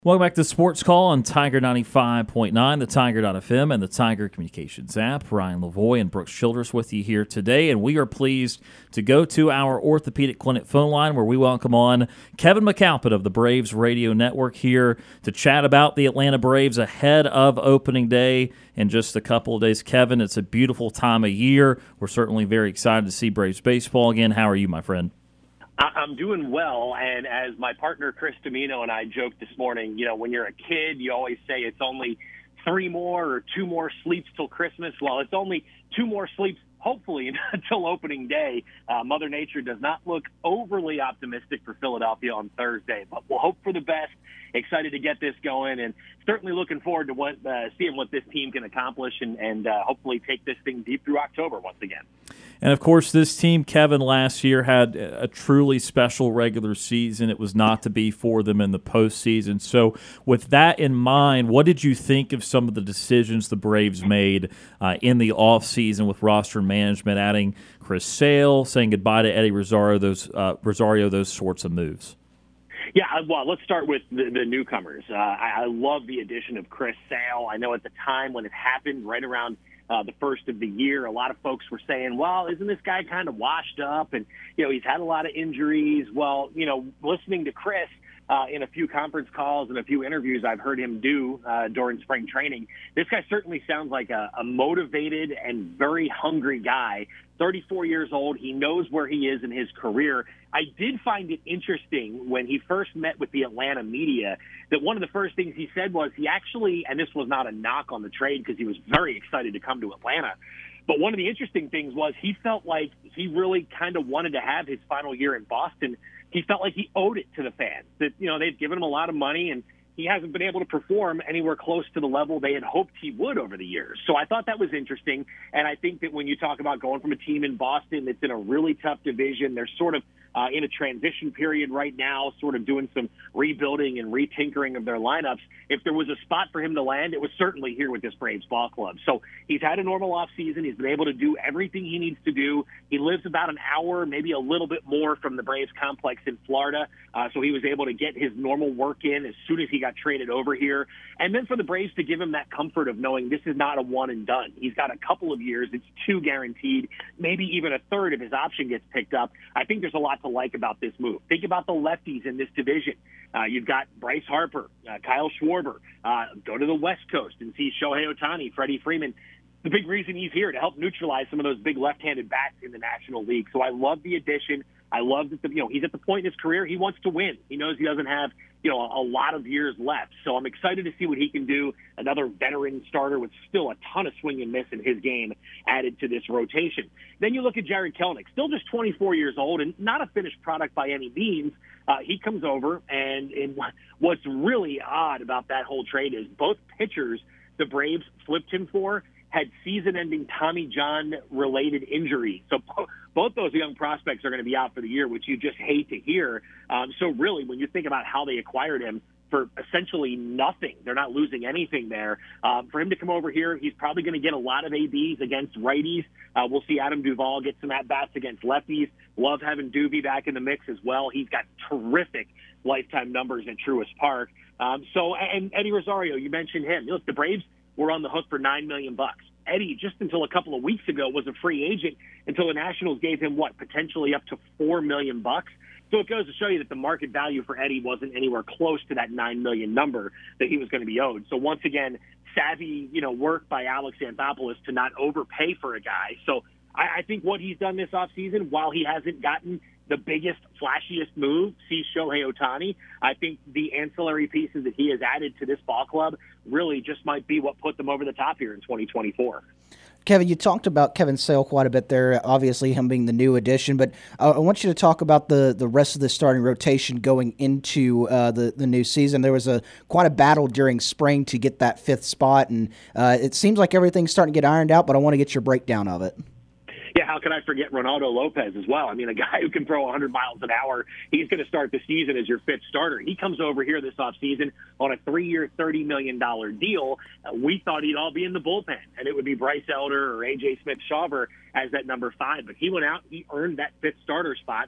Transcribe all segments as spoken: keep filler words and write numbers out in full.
Welcome back to Sports Call on Tiger ninety-five point nine, the Tiger dot F M, and the Tiger Communications app. Ryan Lavoie and Brooks Childress with you here today, and we are pleased to go to our orthopedic clinic phone line where we welcome on Kevin McAlpin of the Braves Radio Network here to chat about the Atlanta Braves ahead of opening day in just a couple of days. Kevin, it's a beautiful time of year. We're certainly very excited to see Braves baseball again. How are you, my friend? I'm doing well, and as my partner Chris Domino and I joked this morning, you know, when you're a kid, you always say it's only three more or two more sleeps till Christmas. Well, it's only two more sleeps, hopefully, until opening day. Uh, Mother Nature does not look overly optimistic for Philadelphia on Thursday, but we'll hope for the best. Excited to get this going, and certainly looking forward to what, uh, seeing what this team can accomplish and, and uh, hopefully take this thing deep through October once again. And, of course, this team, Kevin, last year had a truly special regular season. It was not to be for them in the postseason. So with that in mind, what did you think of some of the decisions the Braves made uh, in the offseason with roster management, adding Chris Sale, saying goodbye to Eddie Rosario, those, uh, Rosario, those sorts of moves? Yeah, well, let's start with the, the newcomers. Uh, I, I love the addition of Chris Sale. I know at the time when it happened, right around uh, the first of the year, a lot of folks were saying, well, isn't this guy kind of washed up? And, you know, he's had a lot of injuries. Well, you know, listening to Chris uh, in a few conference calls and a few interviews I've heard him do uh, during spring training, this guy certainly sounds like a, a motivated and very hungry guy. thirty-four years old. He knows where he is in his career. I did find it interesting when he first met with the Atlanta media that one of the first things he said was he actually, and this was not a knock on the trade because he was very excited to come to Atlanta, but one of the interesting things was he felt like he really kind of wanted to have his final year in Boston. He felt like he owed it to the fans, that, you know, they've given him a lot of money and he hasn't been able to perform anywhere close to the level they had hoped he would over the years. So I thought that was interesting. And I think that when you talk about going from a team in Boston that's in a really tough division, they're sort of uh, in a transition period right now, sort of doing some rebuilding and retinkering of their lineups. If there was a spot for him to land, it was certainly here with this Braves ball club. So he's had a normal offseason. He's been able to do everything he needs to do. He lives about an hour, maybe a little bit more from the Braves complex in Florida. Uh, so he was able to get his normal work in as soon as he got traded over here. And then for the Braves to give him that comfort of knowing this is not a one and done. He's got a couple of years. It's two guaranteed, maybe even a third if his option gets picked up. I think there's a lot to like about this move. Think about the lefties in this division. Uh, you've got Bryce Harper, uh, Kyle Schwarber. Uh, go to the West Coast and see Shohei Ohtani, Freddie Freeman. The big reason he's here to help neutralize some of those big left-handed bats in the National League. So I love the addition. I love that the, you know, he's at the point in his career he wants to win. He knows he doesn't have, you know, a, a lot of years left. So I'm excited to see what he can do. Another veteran starter with still a ton of swing and miss in his game added to this rotation. Then you look at Jarred Kelenic, still just twenty-four years old and not a finished product by any means. Uh, he comes over, and, and what's really odd about that whole trade is both pitchers the Braves flipped him for had season-ending Tommy John-related injuries. So both those young prospects are going to be out for the year, which you just hate to hear. Um, so really, when you think about how they acquired him for essentially nothing, they're not losing anything there. Um, for him to come over here, he's probably going to get a lot of A Bs against righties. Uh, we'll see Adam Duvall get some at-bats against lefties. Love having Duvee back in the mix as well. He's got terrific lifetime numbers at Truist Park. Um, so, and Eddie Rosario, you mentioned him. Look, the Braves were on the hook for nine million bucks. Eddie, just until a couple of weeks ago, was a free agent until the Nationals gave him what, potentially up to four million bucks. So it goes to show you that the market value for Eddie wasn't anywhere close to that nine million number that he was going to be owed. So once again, savvy, you know, work by Alex Anthopoulos to not overpay for a guy. So I, I think what he's done this offseason, while he hasn't gotten the biggest, flashiest move, see Shohei Ohtani, I think the ancillary pieces that he has added to this ball club really just might be what put them over the top here in twenty twenty-four. Kevin, you talked about Kevin Sale quite a bit there, obviously him being the new addition, but uh, I want you to talk about the, the rest of the starting rotation going into uh, the, the new season. There was a quite a battle during spring to get that fifth spot, and uh, it seems like everything's starting to get ironed out, but I want to get your breakdown of it. Yeah, how can I forget Ronaldo Lopez as well? I mean, a guy who can throw one hundred miles an hour, he's going to start the season as your fifth starter. He comes over here this offseason on a three-year, thirty million dollars deal. Uh, we thought he'd all be in the bullpen, and it would be Bryce Elder or A J Smith-Shawver as that number five. But he went out, he earned that fifth starter spot.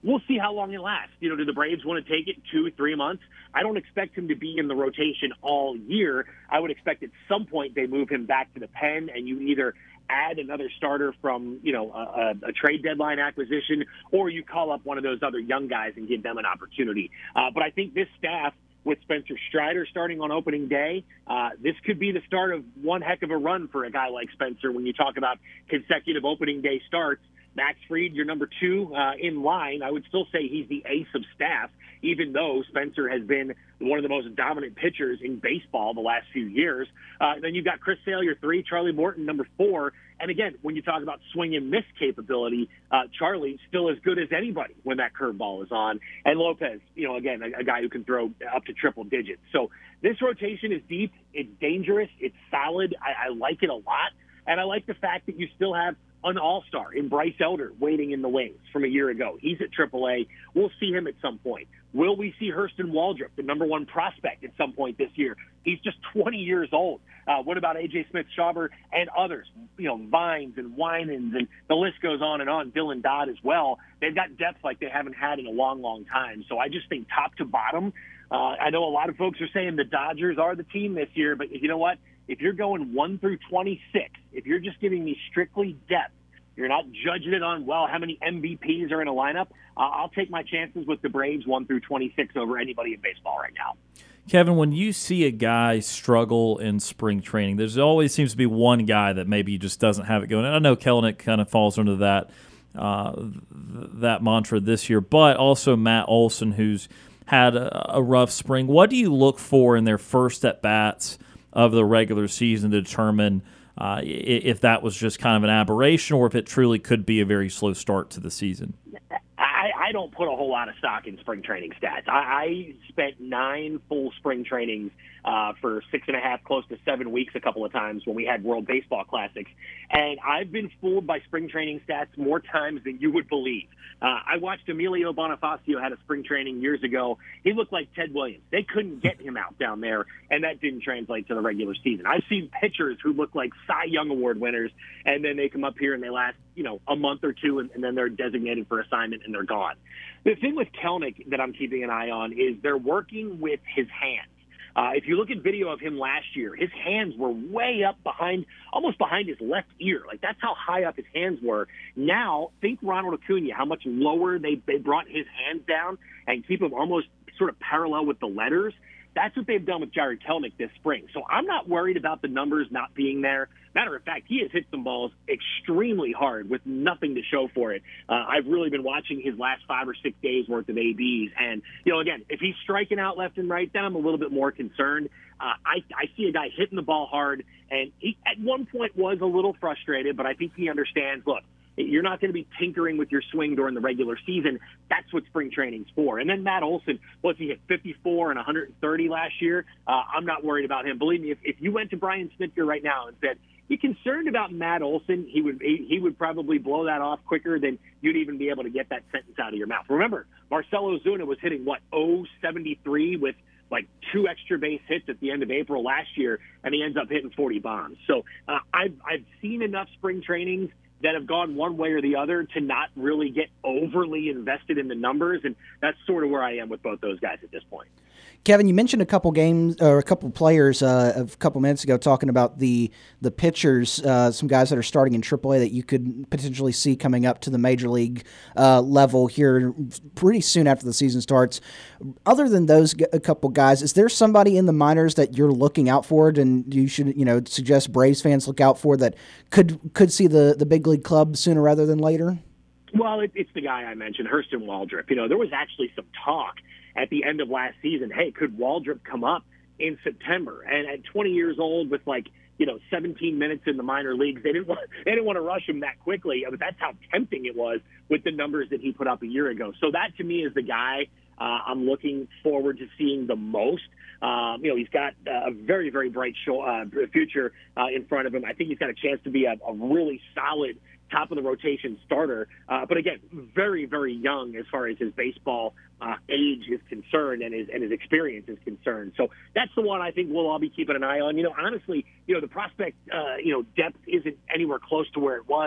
we'll see how long it lasts. You know, do the Braves want to take it two, three months? I don't expect him to be in the rotation all year. I would expect at some point they move him back to the pen, and you either add another starter from, you know, a, a trade deadline acquisition, or you call up one of those other young guys and give them an opportunity. Uh, but I think this staff, with Spencer Strider starting on opening day, uh, this could be the start of one heck of a run for a guy like Spencer when you talk about consecutive opening day starts. Max Fried, your number two uh, in line. I would still say he's the ace of staff, even though Spencer has been one of the most dominant pitchers in baseball the last few years. Uh, then you've got Chris Sale, your three, Charlie Morton, number four. And again, when you talk about swing and miss capability, uh, Charlie's still as good as anybody when that curveball is on. And Lopez, you know, again, a, a guy who can throw up to triple digits. So this rotation is deep. It's dangerous. It's solid. I, I like it a lot. And I like the fact that you still have an all-star in Bryce Elder waiting in the wings from a year ago. He's at triple A. We'll see him at some point. Will we see Hurston Waldrop, the number one prospect, at some point this year? He's just twenty years old. Uh, what about A J Smith-Shawver and others? You know, Vines and Winans, and the list goes on and on. Dylan Dodd as well. They've got depth like they haven't had in a long, long time. So I just think top to bottom, uh, I know a lot of folks are saying the Dodgers are the team this year, but you know what? If you're going one through twenty-six, if you're just giving me strictly depth, you're not judging it on, well, how many M V Ps are in a lineup. Uh, I'll take my chances with the Braves one through twenty-six over anybody in baseball right now. Kevin, when you see a guy struggle in spring training, there's always seems to be one guy that maybe just doesn't have it going. And I know Kelenic kind of falls under that uh, th- that mantra this year, but also Matt Olson, who's had a, a rough spring. What do you look for in their first at-bats of the regular season to determine uh, if that was just kind of an aberration or if it truly could be a very slow start to the season? I, I don't put a whole lot of stock in spring training stats. I, I spent nine full spring trainings uh, for six and a half, close to seven weeks a couple of times when we had World Baseball Classics. And I've been fooled by spring training stats more times than you would believe. Uh, I watched Emilio Bonifacio had a spring training years ago. He looked like Ted Williams. They couldn't get him out down there, and that didn't translate to the regular season. I've seen pitchers who look like Cy Young Award winners, and then they come up here and they last, you know, a month or two, and, and then they're designated for assignment and they're gone. The thing with Kelenic that I'm keeping an eye on is they're working with his hands. Uh, if you look at video of him last year, his hands were way up behind, almost behind his left ear. Like, that's how high up his hands were. Now, think Ronald Acuna, how much lower they, they brought his hands down and keep him almost sort of parallel with the letters. That's what they've done with Jarred Kelenic this spring. So I'm not worried about the numbers not being there. Matter of fact, he has hit some balls extremely hard with nothing to show for it. Uh, I've really been watching his last five or six days worth of A Bs. And, you know, again, if he's striking out left and right, then I'm a little bit more concerned. Uh, I, I see a guy hitting the ball hard, and he at one point was a little frustrated, but I think he understands, look, you're not going to be tinkering with your swing during the regular season. That's what spring training's for. And then Matt Olson, was he hit fifty-four and one hundred thirty last year? Uh, I'm not worried about him. Believe me, if, if you went to Brian Snitker right now and said, you concerned about Matt Olson, he would he, he would probably blow that off quicker than you'd even be able to get that sentence out of your mouth. Remember, Marcell Ozuna was hitting, what, oh seventy-three with like two extra base hits at the end of April last year, and he ends up hitting forty bombs. So uh, I've, I've seen enough spring trainings that have gone one way or the other to not really get overly invested in the numbers, and that's sort of where I am with both those guys at this point. Kevin, you mentioned a couple games or a couple players uh, a couple minutes ago talking about the the pitchers, uh, some guys that are starting in triple A that you could potentially see coming up to the major league uh, level here pretty soon after the season starts. Other than those a couple guys, is there somebody in the minors that you're looking out for and you should you know suggest Braves fans look out for that could could see the, the big league club sooner rather than later? Well, it, it's the guy I mentioned, Hurston Waldrop. You know, there was actually some talk at the end of last season, hey, could Waldrop come up in September? And at twenty years old with like, you know, seventeen minutes in the minor leagues, they didn't want, they didn't want to rush him that quickly. I mean, that's how tempting it was with the numbers that he put up a year ago. So that to me is the guy uh, I'm looking forward to seeing the most. Um, you know, he's got a very, very bright show, uh, future uh, in front of him. I think he's got a chance to be a, a really solid top of the rotation starter. Uh, but again, very, very young as far as his baseball uh, age is concerned and his, and his experience is concerned. So that's the one I think we'll all be keeping an eye on. You know, honestly, you know, the prospect, uh, you know, depth isn't anywhere close to where it was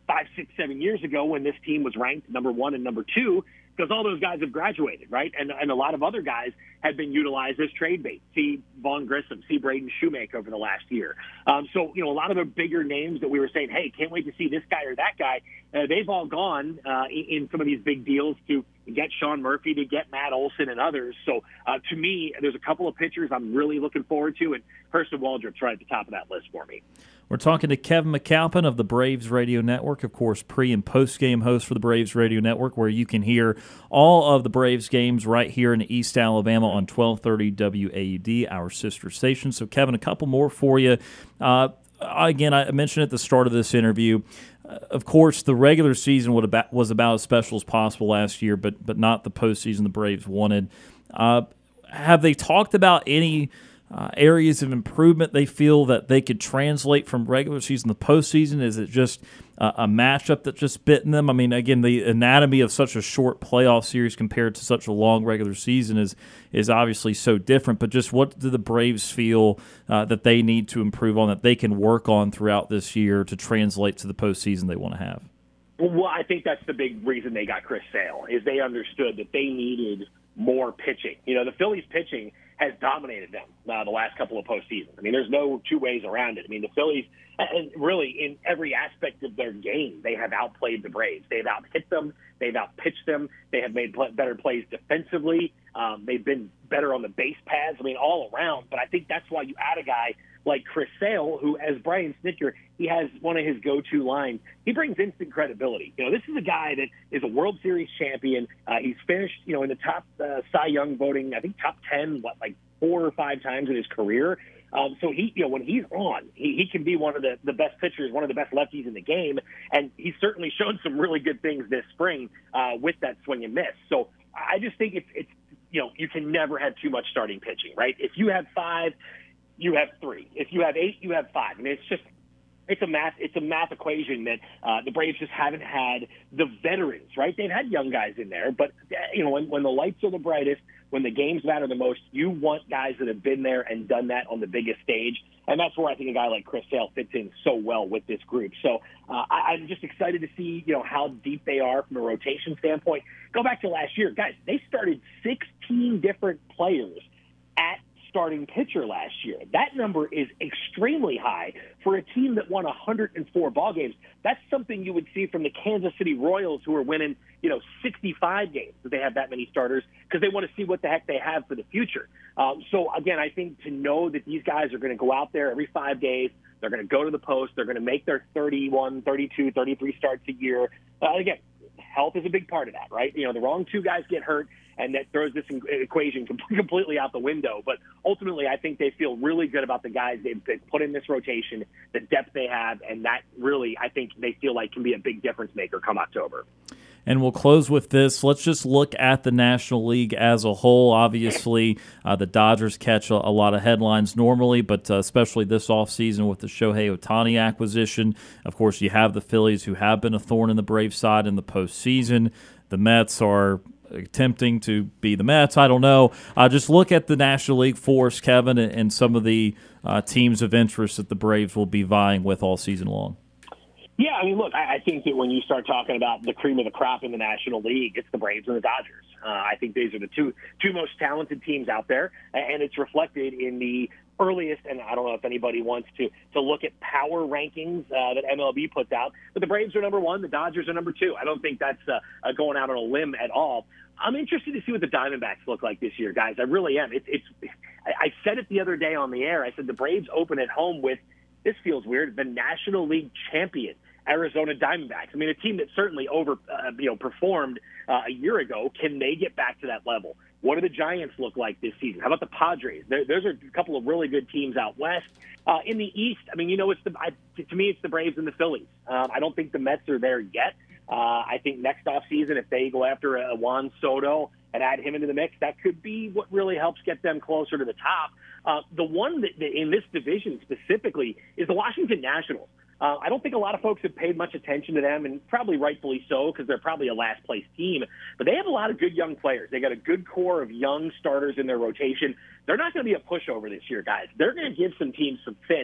five, six, seven years ago when this team was ranked number one and number two, because all those guys have graduated, right? And and a lot of other guys have been utilized as trade bait. See Vaughn Grissom, see Braden Shoemaker over the last year. Um, so, you know, a lot of the bigger names that we were saying, hey, can't wait to see this guy or that guy, uh, they've all gone uh, in, in some of these big deals to get Sean Murphy, to get Matt Olson and others. So, uh, to me, there's a couple of pitchers I'm really looking forward to, and Hurston Waldrop's right at the top of that list for me. We're talking to Kevin McAlpin of the Braves Radio Network, of course, pre- and post-game host for the Braves Radio Network, where you can hear all of the Braves games right here in East Alabama on twelve thirty W A U D, our sister station. So, Kevin, a couple more for you. Uh, again, I mentioned at the start of this interview, uh, of course, the regular season would about, was about as special as possible last year, but but not the postseason the Braves wanted. Uh, have they talked about any Uh, areas of improvement they feel that they could translate from regular season to postseason? Is it just uh, a matchup that just bitten them? I mean, again, the anatomy of such a short playoff series compared to such a long regular season is is obviously so different. But just what do the Braves feel uh, that they need to improve on, that they can work on throughout this year to translate to the postseason they want to have? Well, I think that's the big reason they got Chris Sale, is they understood that they needed more pitching. You know, the Phillies pitching has dominated them uh, the last couple of postseasons. I mean, there's no two ways around it. I mean, the Phillies, and really in every aspect of their game, they have outplayed the Braves. They've out-hit them. They've out-pitched them. They have made pl- better plays defensively. Um, they've been better on the base paths. I mean, all around. But I think that's why you add a guy like Chris Sale, who, as Brian Snitker, he has one of his go-to lines. He brings instant credibility. You know, this is a guy that is a World Series champion. Uh, he's finished, you know, in the top uh, Cy Young voting, I think top ten, what, like four or five times in his career. Um, so he, you know, when he's on, he, he can be one of the, the best pitchers, one of the best lefties in the game. And he's certainly shown some really good things this spring uh, with that swing and miss. So I just think it's, it's, you know, you can never have too much starting pitching, right? If you have five, you have three. If you have eight, you have five. I mean, it's just, it's a math, it's a math equation that uh, the Braves just haven't had the veterans, right? They've had young guys in there, but you know, when, when the lights are the brightest, when the games matter the most, you want guys that have been there and done that on the biggest stage. And that's where I think a guy like Chris Sale fits in so well with this group. So uh, I, I'm just excited to see, you know, how deep they are from a rotation standpoint. Go back to last year, guys, they started sixteen different players at starting pitcher last year. That number is extremely high for a team that won one hundred four ball games. That's something you would see from the Kansas City Royals, who are winning, you know, sixty-five games if they have that many starters, because they want to see what the heck they have for the future. Um, so again, I think to know that these guys are going to go out there every five days, they're going to go to the post, they're going to make their thirty-one, thirty-two, thirty-three starts a year. Uh, again, health is a big part of that, right? You know, the wrong two guys get hurt, and that throws this equation completely out the window. But ultimately, I think they feel really good about the guys they've put in this rotation, the depth they have, and that really, I think they feel like can be a big difference maker come October. And we'll close with this. Let's just look at the National League as a whole. Obviously, uh, the Dodgers catch a, a lot of headlines normally, but uh, especially this offseason with the Shohei Ohtani acquisition. Of course, you have the Phillies, who have been a thorn in the Braves' side in the postseason. The Mets are attempting to be the Mets. I don't know. Uh, just look at the National League force, Kevin, and, and some of the uh, teams of interest that the Braves will be vying with all season long. Yeah, I mean, look, I, I think that when you start talking about the cream of the crop in the National League, it's the Braves and the Dodgers. Uh, I think these are the two two most talented teams out there, and it's reflected in the earliest, and I don't know if anybody wants to to look at power rankings uh, that M L B puts out, but the Braves are number one, the Dodgers are number two. I don't think that's uh, uh, going out on a limb at all. I'm interested to see what the Diamondbacks look like this year, guys. I really am. It, it's. I, I said it the other day on the air. I said the Braves open at home with, this feels weird, the National League champion Arizona Diamondbacks. I mean, a team that certainly over, uh, you know, performed uh, a year ago. Can they get back to that level? What do the Giants look like this season? How about the Padres? There, those are a couple of really good teams out west. Uh, in the East, I mean, you know, it's the I, to me, it's the Braves and the Phillies. Um, I don't think the Mets are there yet. Uh, I think next offseason, if they go after a Juan Soto and add him into the mix, that could be what really helps get them closer to the top. Uh, the one that, that in this division specifically is the Washington Nationals. Uh, I don't think a lot of folks have paid much attention to them, and probably rightfully so, because they're probably a last-place team. But they have a lot of good young players. They got a good core of young starters in their rotation. They're not going to be a pushover this year, guys. They're going to give some teams some fits.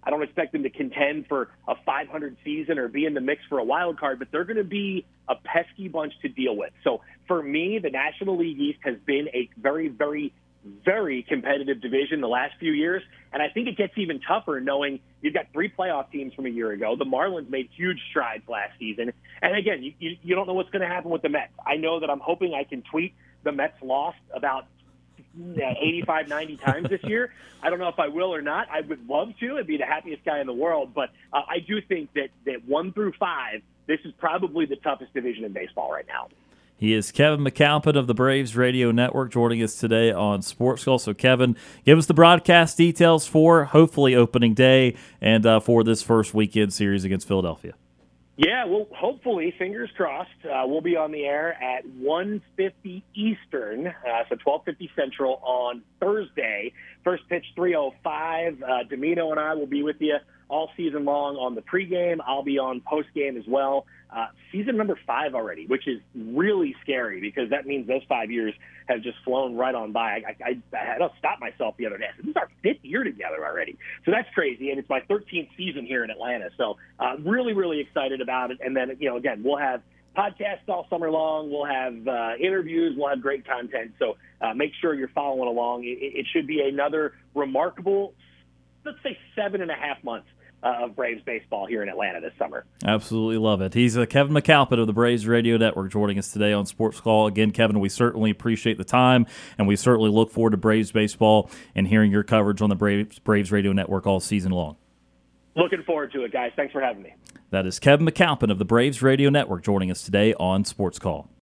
I don't expect them to contend for a five hundred season or be in the mix for a wild card, but they're going to be a pesky bunch to deal with. So for me, the National League East has been a very, very, very competitive division the last few years. And I think it gets even tougher knowing you've got three playoff teams from a year ago. The Marlins made huge strides last season. And again, you, you, you don't know what's going to happen with the Mets. I know that I'm hoping I can tweet the Mets lost about eighty-five, ninety times this year. I don't know if I will or not. I would love to. I'd be the happiest guy in the world. But uh, I do think that, that one through five, this is probably the toughest division in baseball right now. He is Kevin McAlpin of the Braves Radio Network joining us today on Sports Call. So, Kevin, give us the broadcast details for hopefully opening day and uh, for this first weekend series against Philadelphia. Yeah, well, hopefully, fingers crossed, uh, we'll be on the air at one fifty Eastern, uh, so twelve fifty Central on Thursday. First pitch, three oh five. Uh, Domino and I will be with you all season long on the pregame. I'll be on postgame as well. Uh, season number five already, which is really scary because that means those five years have just flown right on by. I, I, I, I don't stop myself the other day. This is our fifth year together already. So that's crazy, and it's my thirteenth season here in Atlanta. So uh, really, really excited about it. And then, you know, again, we'll have podcasts all summer long. We'll have uh, interviews. We'll have great content. So uh, make sure you're following along. It, it should be another remarkable, let's say, seven and a half months Uh, of Braves baseball here in Atlanta this summer. Absolutely love it. He's uh, Kevin McAlpin of the Braves Radio Network joining us today on Sports Call. Again, Kevin, we certainly appreciate the time, and we certainly look forward to Braves baseball and hearing your coverage on the Braves, Braves Radio Network all season long. Looking forward to it, guys. Thanks for having me. That is Kevin McAlpin of the Braves Radio Network joining us today on Sports Call.